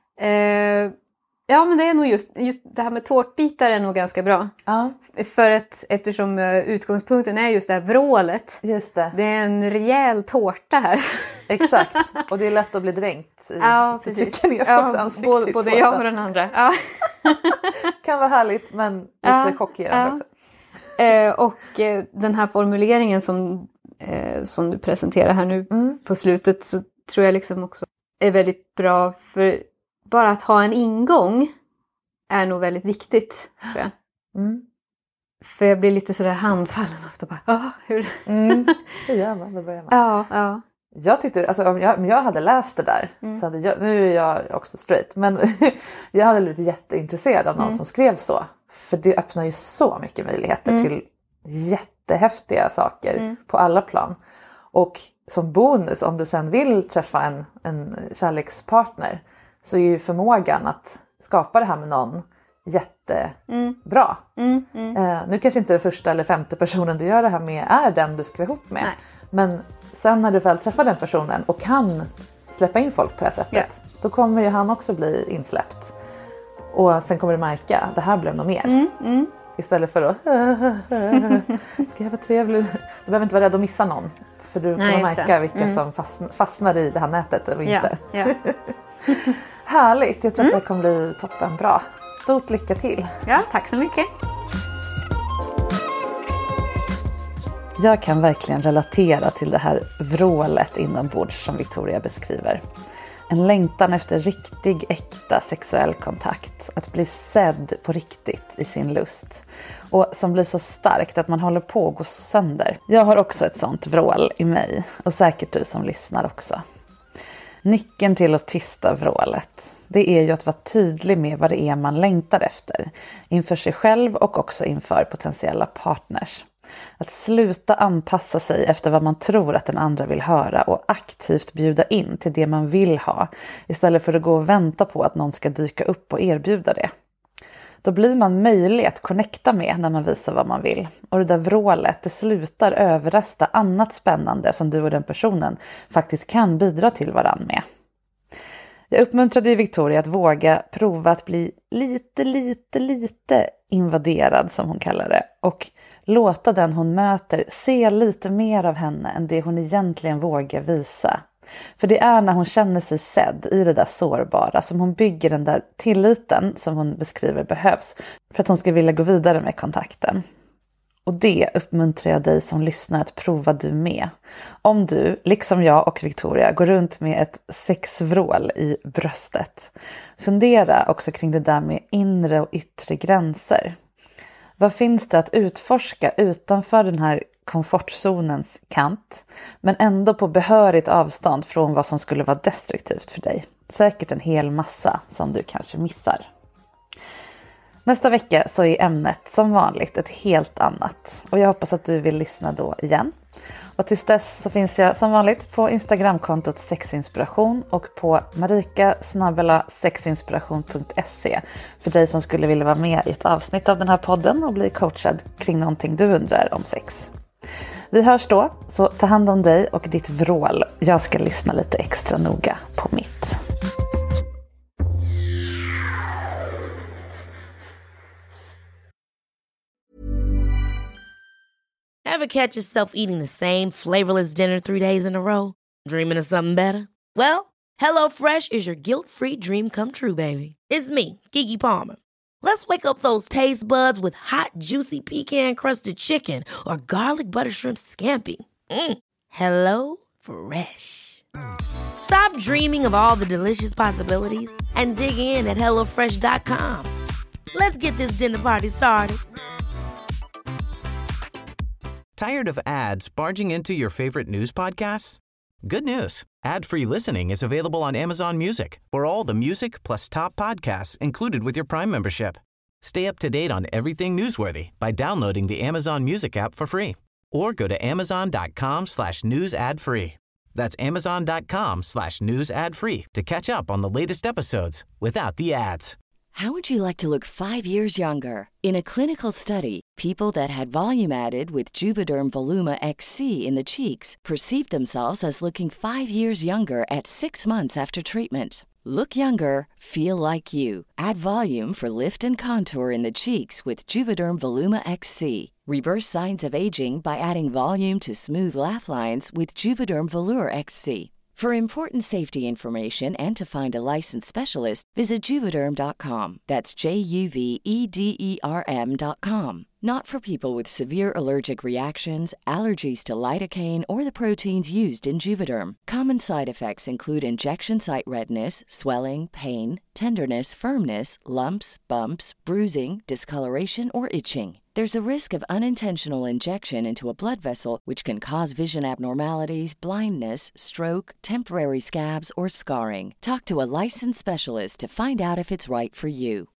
Men det är nog just det här med tårtbitar är nog ganska bra. Ja. För att eftersom utgångspunkten är just det här vrålet. Just det. Det är en rejäl tårta här. Exakt. Och det är lätt att bli dränkt i. Ja, precis. Både jag och den andra. Ja. Kan vara härligt men lite chockerande också. Och den här formuleringen som du presenterar här nu på slutet, så tror jag liksom också är väldigt bra. För bara att ha en ingång är nog väldigt viktigt, tror jag. För jag blir lite sådär handfallen ofta. Bara, hur? Det gör man, då börjar man. Ja. Jag tyckte, alltså om jag hade läst det där så hade jag, nu är jag också straight, men jag hade blivit jätteintresserad av någon som skrev så. För det öppnar ju så mycket möjligheter till jättehäftiga saker på alla plan. Och som bonus, om du sen vill träffa en kärlekspartner, så är ju förmågan att skapa det här med någon jättebra. Nu kanske inte den första eller femte personen du gör det här med är den du ska vara ihop med. Nej. Men sen när du väl träffar den personen och kan släppa in folk på det här sättet, då kommer ju han också bli insläppt. Och sen kommer du märka att det här blev något mer. Istället för att ska jag vara trevlig? Du behöver inte vara rädd att missa någon. För du kommer märka vilka som fastnar i det här nätet eller inte. Härligt, jag tror att det kommer bli toppen bra. Stort lycka till. Ja, tack så mycket. Jag kan verkligen relatera till det här vrålet inombords som Victoria beskriver. En längtan efter riktig, äkta sexuell kontakt. Att bli sedd på riktigt i sin lust. Och som blir så starkt att man håller på att gå sönder. Jag har också ett sånt vrål i mig. Och säkert du som lyssnar också. Nyckeln till att tysta vrålet, det är ju att vara tydlig med vad det är man längtar efter. Inför sig själv och också inför potentiella partners. Att sluta anpassa sig efter vad man tror att den andra vill höra och aktivt bjuda in till det man vill ha. Istället för att gå och vänta på att någon ska dyka upp och erbjuda det. Då blir man möjlig att connecta med när man visar vad man vill. Och det där vrålet, det slutar överrasta annat spännande som du och den personen faktiskt kan bidra till varann med. Jag uppmuntrade ju Victoria att våga prova att bli lite invaderad, som hon kallar det. Och låta den hon möter se lite mer av henne än det hon egentligen vågar visa. För det är när hon känner sig sedd i det där sårbara som hon bygger den där tilliten som hon beskriver behövs för att hon ska vilja gå vidare med kontakten. Och det uppmuntrar jag dig som lyssnar att prova du med. Om du, liksom jag och Victoria, går runt med ett sexvrål i bröstet. Fundera också kring det där med inre och yttre gränser. Vad finns det att utforska utanför den här komfortzonens kant, men ändå på behörigt avstånd från vad som skulle vara destruktivt för dig? Säkert en hel massa som du kanske missar. Nästa vecka så är ämnet som vanligt ett helt annat och jag hoppas att du vill lyssna då igen. Och tills dess så finns jag som vanligt på Instagramkontot sexinspiration och på marika@sexinspiration.se för dig som skulle vilja vara med i ett avsnitt av den här podden och bli coachad kring någonting du undrar om sex. Vi hörs då, så ta hand om dig och ditt vrål. Jag ska lyssna lite extra noga på mitt. Ever catch yourself eating the same flavorless dinner 3 days in a row? Dreaming of something better? Well, HelloFresh is your guilt-free dream come true, baby. It's me, Keke Palmer. Let's wake up those taste buds with hot, juicy pecan-crusted chicken or garlic butter shrimp scampi. Hello Fresh. Stop dreaming of all the delicious possibilities and dig in at HelloFresh.com. Let's get this dinner party started. Tired of ads barging into your favorite news podcasts? Good news. Ad-free listening is available on Amazon Music for all the music plus top podcasts included with your Prime membership. Stay up to date on everything newsworthy by downloading the Amazon Music app for free or go to amazon.com/news ad free. That's amazon.com/news ad free to catch up on the latest episodes without the ads. How would you like to look 5 years younger? In a clinical study, people that had volume added with Juvederm Voluma XC in the cheeks perceived themselves as looking 5 years younger at 6 months after treatment. Look younger, feel like you. Add volume for lift and contour in the cheeks with Juvederm Voluma XC. Reverse signs of aging by adding volume to smooth laugh lines with Juvederm Volure XC. For important safety information and to find a licensed specialist, visit Juvederm.com. That's JUVEDERM.com. Not for people with severe allergic reactions, allergies to lidocaine, or the proteins used in Juvederm. Common side effects include injection site redness, swelling, pain, tenderness, firmness, lumps, bumps, bruising, discoloration, or itching. There's a risk of unintentional injection into a blood vessel, which can cause vision abnormalities, blindness, stroke, temporary scabs, or scarring. Talk to a licensed specialist to find out if it's right for you.